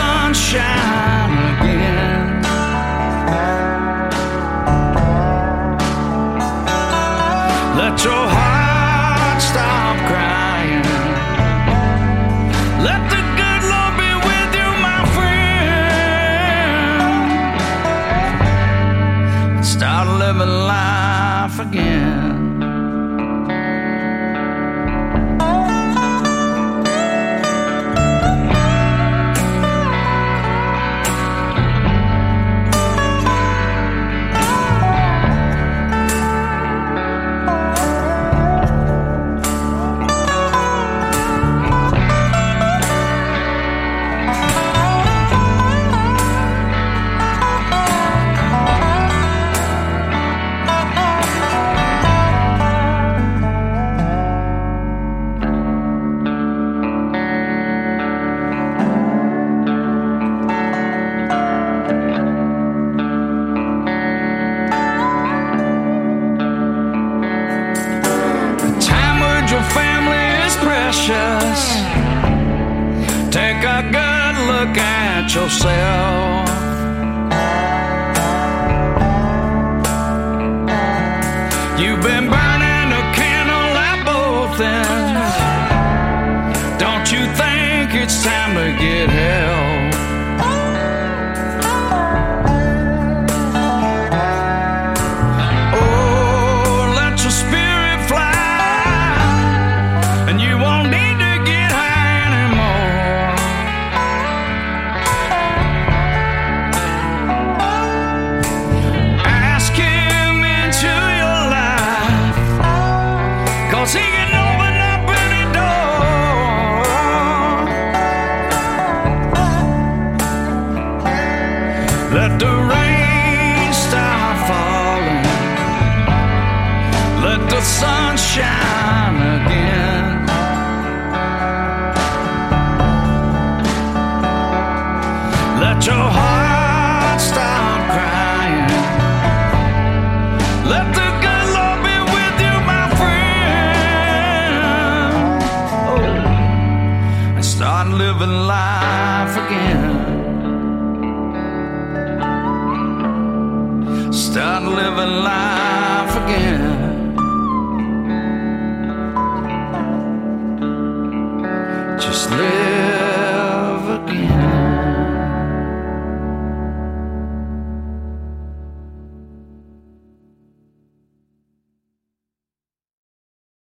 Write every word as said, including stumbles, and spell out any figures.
sunshine again. Let your heart stop crying. Let the good Lord be with you, my friend. Start living life again. Take a good look at yourself. You've been burning a candle at both ends. Don't you think it's time to get help? He can open up any door. Let the rain start falling. Let the sun shine again. Let your heart stop crying. Let the good Lord be with you, my friend. Start living life again. Start living life again. Just live.